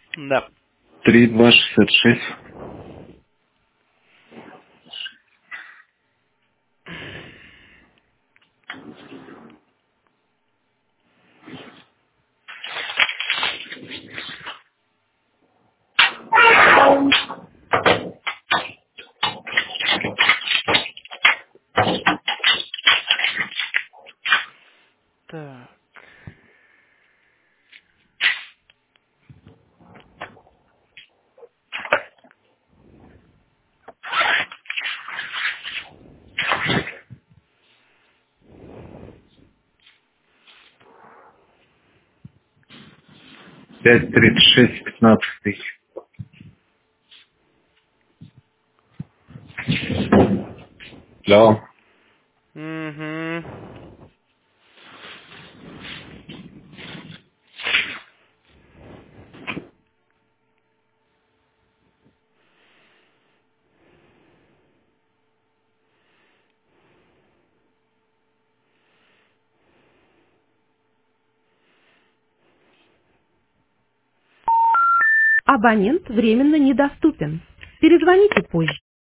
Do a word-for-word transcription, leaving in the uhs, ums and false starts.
Да. Три два шестьдесят шесть. Так. Пять тридцать шесть пятнадцать тысяч. Да. Угу. Абонент временно недоступен. Перезвоните позже.